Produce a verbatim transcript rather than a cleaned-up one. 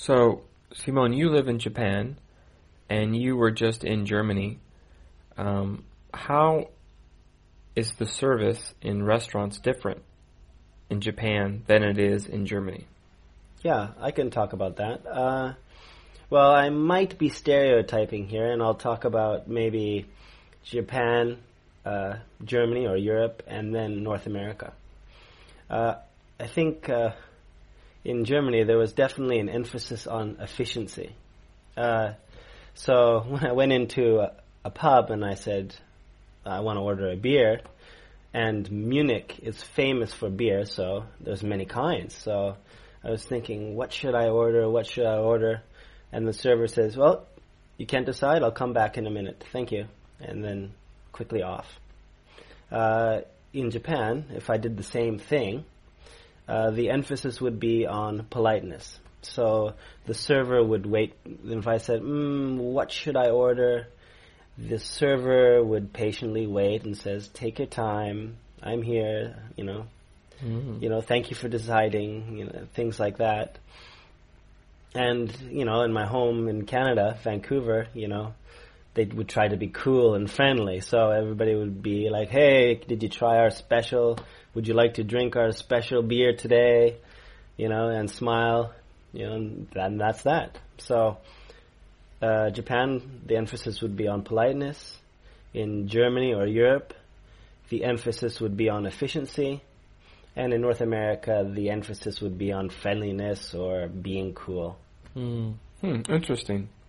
So, Simone, you live in Japan, and you were just in Germany. Um, how is the service in restaurants different in Japan than it is in Germany? Yeah, I can talk about that. Uh, well, I might be stereotyping here, and I'll talk about maybe Japan, uh, Germany or Europe, and then North America. Uh, I think uh, in Germany there was definitely an emphasis on efficiency. Uh, so when I went into a, a pub and I said, I want to order a beer, and Munich is famous for beer, so there's many kinds. So I was thinking, what should I order? What should I order? And the server says, well, you can't decide. I'll come back in a minute. Thank you. And then quickly off. Uh, in Japan, if I did the same thing, uh, the emphasis would be on politeness. So the server would wait. If I said, mm, what should I order? The server would patiently wait and says, take your time. I'm here, you know. Mm. You know, thank you for deciding, you know, things like that. And, you know, in my home in Canada, Vancouver, you know, they would try to be cool and friendly. So everybody would be like, hey, did you try our special? Would you like to drink our special beer today? You know, and smile. You know, and that's that. So uh, Japan, the emphasis would be on politeness. In Germany or Europe, the emphasis would be on efficiency. And in North America, the emphasis would be on friendliness or being cool. Mm. Hmm, interesting.